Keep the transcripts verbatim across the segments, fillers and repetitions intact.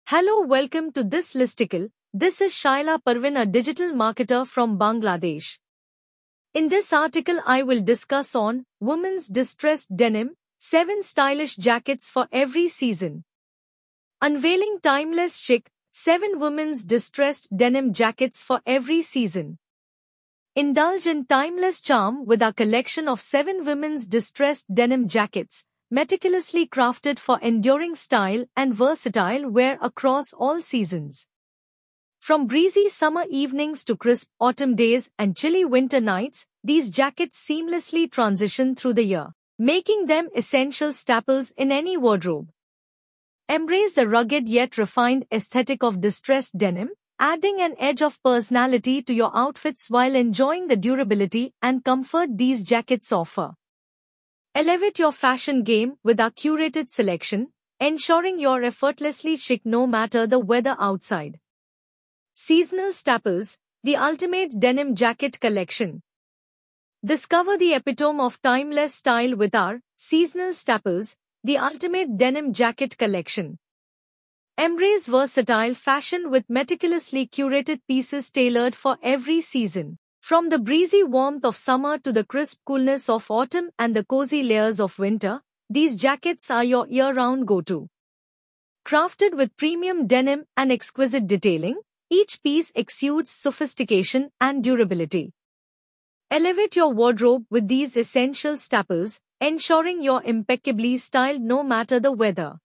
Hello, welcome to this listicle. This is Shaila Parvin, a digital marketer from Bangladesh. In this article, I will discuss on women's distressed denim, seven stylish jackets for every season. Unveiling timeless chic, seven women's distressed denim jackets for every season. Indulge in timeless charm with our collection of seven women's distressed denim jackets, meticulously crafted for enduring style and versatile wear across all seasons. From breezy summer evenings to crisp autumn days and chilly winter nights, these jackets seamlessly transition through the year, making them essential staples in any wardrobe. Embrace the rugged yet refined aesthetic of distressed denim, adding an edge of personality to your outfits while enjoying the durability and comfort these jackets offer. Elevate your fashion game with our curated selection, ensuring you're effortlessly chic no matter the weather outside. Seasonal Staples, the ultimate denim jacket collection. Discover the epitome of timeless style with our Seasonal Staples, the ultimate denim jacket collection. Embrace versatile fashion with meticulously curated pieces tailored for every season. From the breezy warmth of summer to the crisp coolness of autumn and the cozy layers of winter, these jackets are your year-round go-to. Crafted with premium denim and exquisite detailing, each piece exudes sophistication and durability. Elevate your wardrobe with these essential staples, ensuring you're impeccably styled no matter the weather.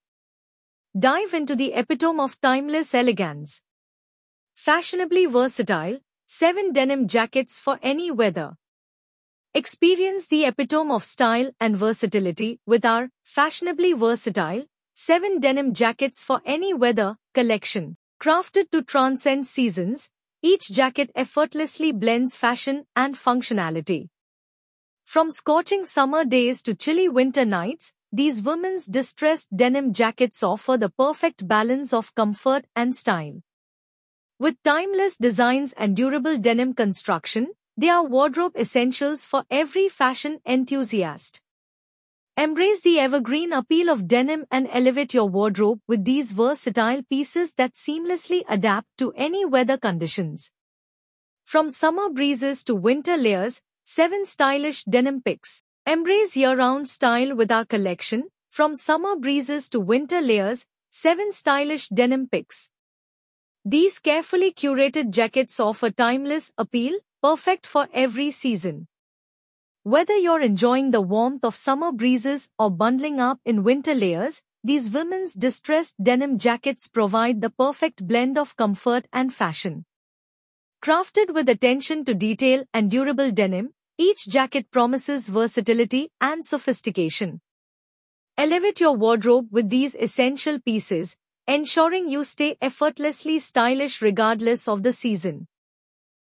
Dive into the epitome of timeless elegance. Fashionably versatile, seven denim jackets for any weather. Experience the epitome of style and versatility with our fashionably versatile, seven denim jackets for any weather collection. Crafted to transcend seasons, each jacket effortlessly blends fashion and functionality. From scorching summer days to chilly winter nights, these women's distressed denim jackets offer the perfect balance of comfort and style. With timeless designs and durable denim construction, they are wardrobe essentials for every fashion enthusiast. Embrace the evergreen appeal of denim and elevate your wardrobe with these versatile pieces that seamlessly adapt to any weather conditions. From summer breezes to winter layers, seven stylish denim picks. Embrace year-round style with our collection. From summer breezes to winter layers, seven stylish denim picks. These carefully curated jackets offer timeless appeal, perfect for every season. Whether you're enjoying the warmth of summer breezes or bundling up in winter layers, these women's distressed denim jackets provide the perfect blend of comfort and fashion. Crafted with attention to detail and durable denim, each jacket promises versatility and sophistication. Elevate your wardrobe with these essential pieces, ensuring you stay effortlessly stylish regardless of the season.